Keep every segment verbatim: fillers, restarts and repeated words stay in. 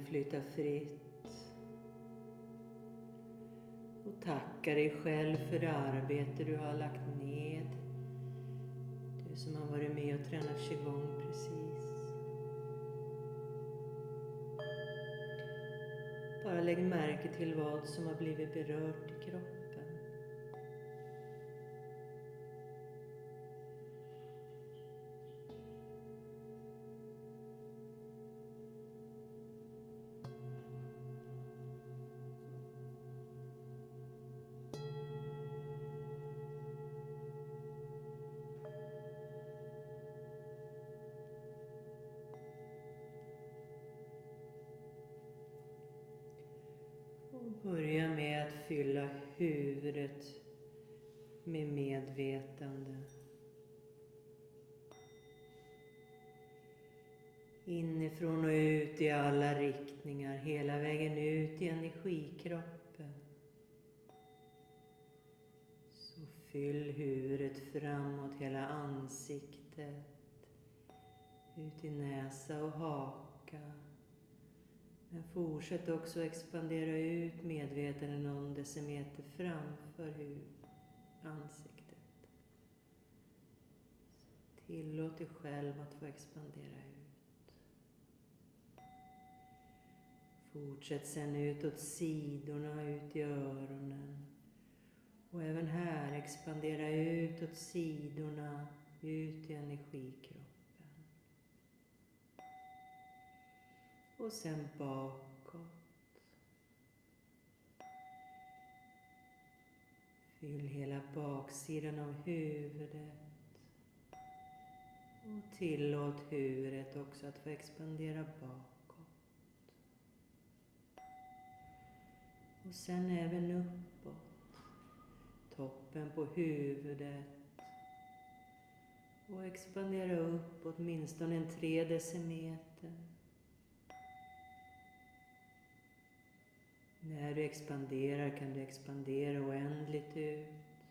flyta fritt. Och tacka dig själv för det arbete du har lagt ned. Du som har varit med och tränat qigong precis. Bara lägg märke till vad som har blivit berört i kroppen. Och börja med att fylla huvudet med medvetande. Inifrån och ut i alla riktningar, hela vägen ut i energikroppen. Så fyll huvudet framåt, hela ansiktet, ut i näsa och haka. Men fortsätt också expandera ut medvetandet någon decimeter framför huvudet, ansiktet. Så tillåt dig själv att få expandera ut. Fortsätt sen ut åt sidorna, ut i öronen. Och även här expandera ut åt sidorna, ut i energikroppen. Och sen bakåt. Fyll hela baksidan av huvudet. Och tillåt huvudet också att få expandera bakåt. Och sen även uppåt. Toppen på huvudet. Och expandera upp åtminstone en tre decimeter. När du expanderar kan du expandera oändligt ut.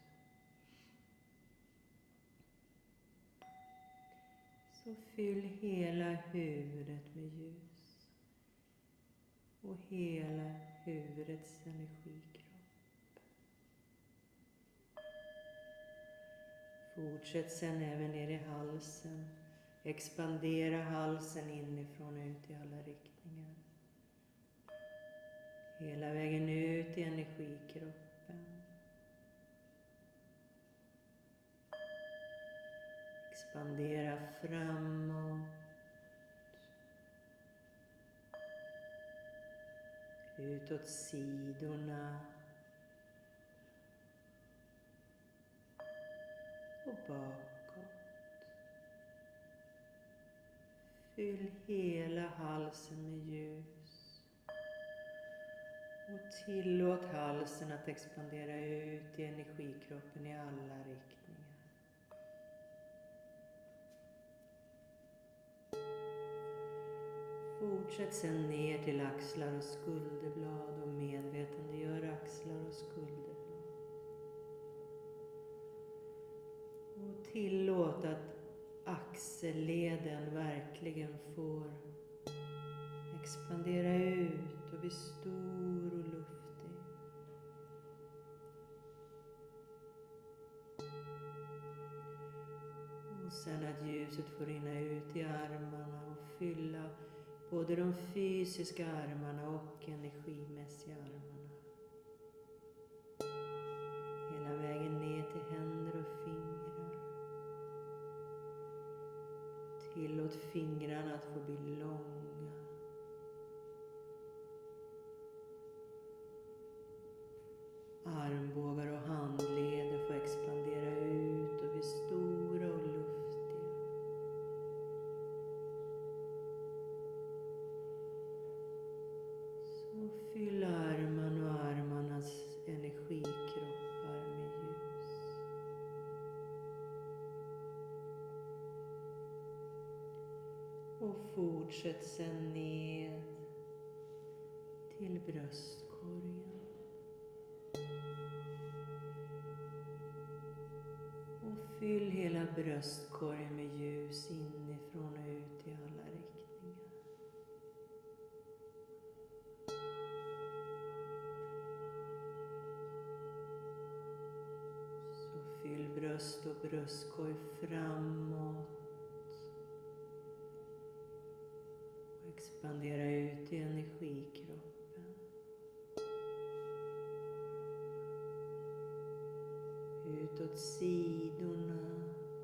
Så fyll hela huvudet med ljus. Och hela huvudets energikropp. Fortsätt sen även ner i halsen. Expandera halsen inifrån och ut i alla riktningar. Hela vägen ut i energikroppen. Expandera framåt. Utåt sidorna. Och bakåt. Fyll hela halsen med ljus. Och tillåt halsen att expandera ut i energikroppen i alla riktningar. Fortsätt sen ner till axlar och skulderblad och medvetandegör axlar och skulderblad. Och tillåt att axelleden verkligen får expandera ut och bli stor och luftig. Och sen att ljuset får rinna ut i armarna och fylla både de fysiska armarna och energimässiga armarna. Hela vägen ner till händer och fingrar. Tillåt fingrarna att få bli långa. Armbågar och handleder får expandera ut och bli stora och luftiga. Så fyll armarna och armarnas energikroppar med ljus. Och fortsätt sen ned till bröstkorgen. Och fyll hela bröstkorgen med ljus inifrån och ut i alla riktningar. bröst och bröstkorg framåt. Och expandera ut i energikroppen. Utåt sidorna.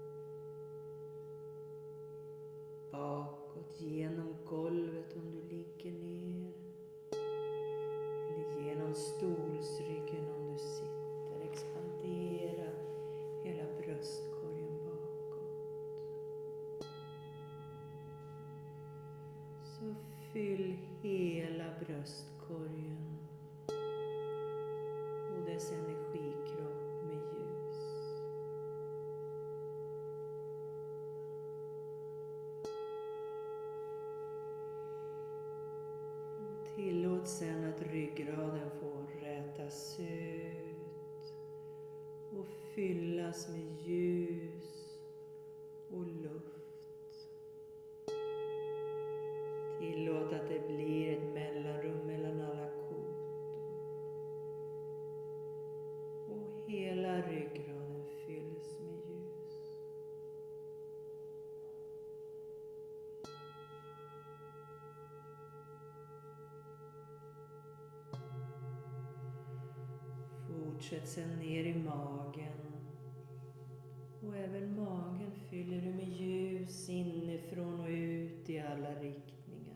Bakåt genom golvet om du ligger ner. Eller genom stolsryggen om du sitter. Expandera hela bröstkorgen bakåt. Så fyll hela bröstkorgen och dess energikropp med ljus. Och tillåt sen att ryggraden får rätas ut och fyllas med ljus och luft. Tillåt att det blir ett mellanrum mellan alla kotor. Och hela ryggraden fylls med ljus. Fortsätt sen ner i magen. Och även magen fyller du med ljus inifrån och ut i alla riktningar.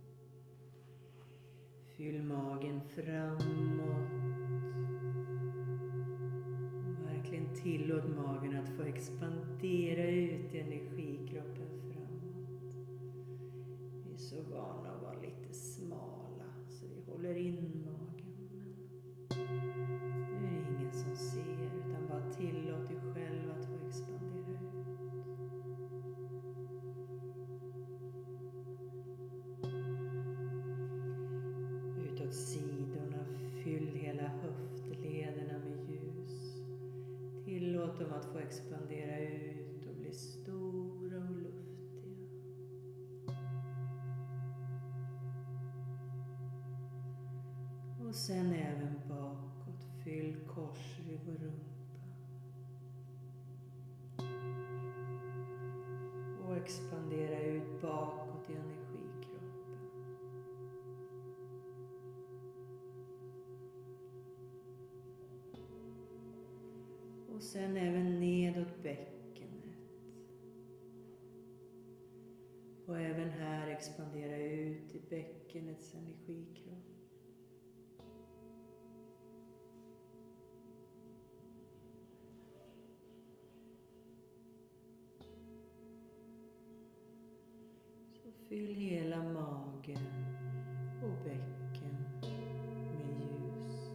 Fyll magen framåt. Och verkligen tillåt magen att få expandera ut i energikroppen framåt. Vi är så vana att vara lite smala så vi håller in magen. Nu är det ingen som ser utan bara tillåt dig själv att få expandera ut. Utåt sidorna, fyll hela höftlederna med ljus. Tillåt dem att få expandera ut och bli stora och luftiga. Och sen även bakåt, fyll korsrygg och rumpa. Och expandera ut bakåt i energikroppen. Och sen även nedåt bäckenet. Och även här expandera ut i bäckenets energikropp. Så fyll hela magen och bäcken med ljus.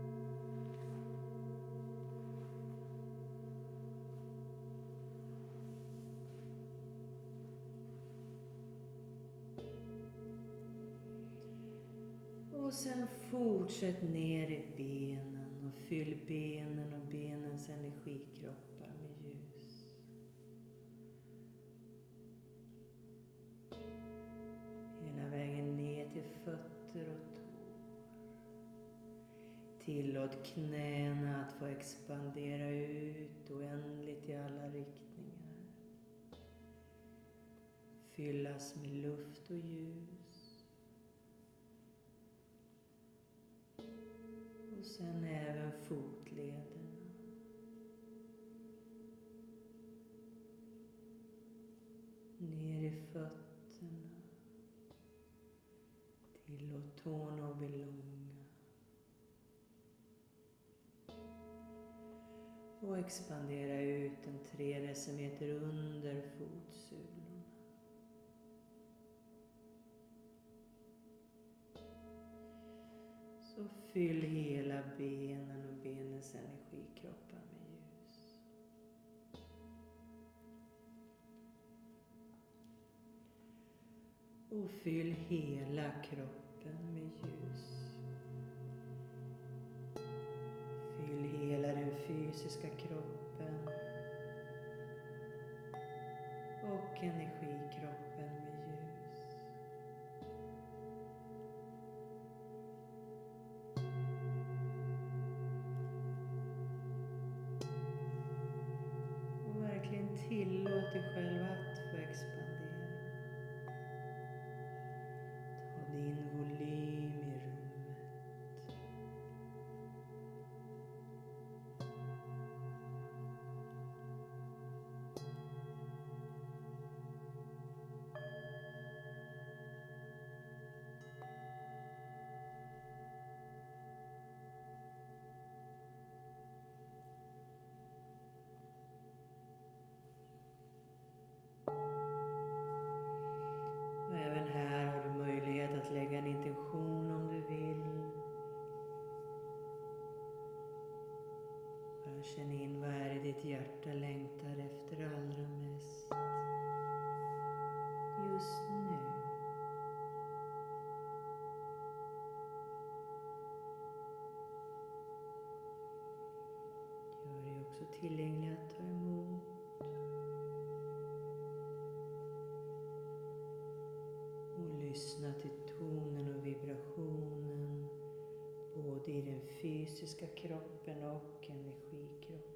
Och sen fortsätt ner i benen och fyll benen och benens energikroppar med ljus. Hela vägen ner till fötter och tår. Tillåt knäna att få expandera ut oändligt i alla riktningar. Fyllas med luft och ljus. Och sen även fotlederna. Ner i fötterna. Tillåt tårna att bli långa. Och expandera ut en tre decimeter under fotsulorna. Så fyll hela benen och benens energikroppar med ljus. Och fyll hela kroppen med ljus. Fyll hela den fysiska kroppen och energikroppen med ljus. tillåt dig själv att få expandera. Ta din volym i rummet. Och även här har du möjlighet att lägga en intention om du vill. Bara känn in vad är det ditt hjärta längtar efter allra mest just nu. Gör dig också tillgänglig att ta emot. Och lyssna till tonen och vibrationen både i den fysiska kroppen och energikroppen.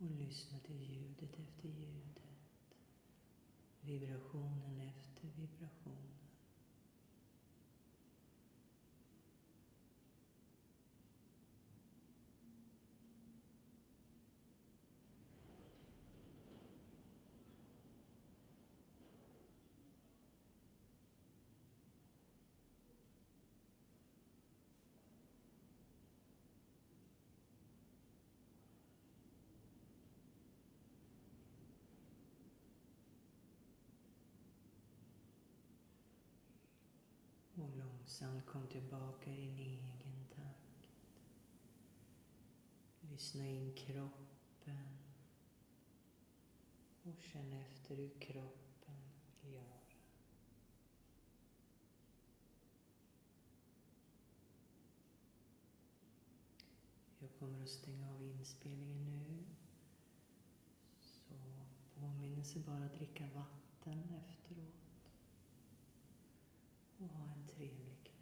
Och lyssna till ljudet efter ljudet. Vibrationen efter vibrationen. Och långsamt kom tillbaka i din egen takt. Lyssna in kroppen. Och känn efter hur kroppen gör. Jag kommer att stänga av inspelningen nu. Så påminnelse bara att dricka vatten efteråt. Och ha en trevlig kväll.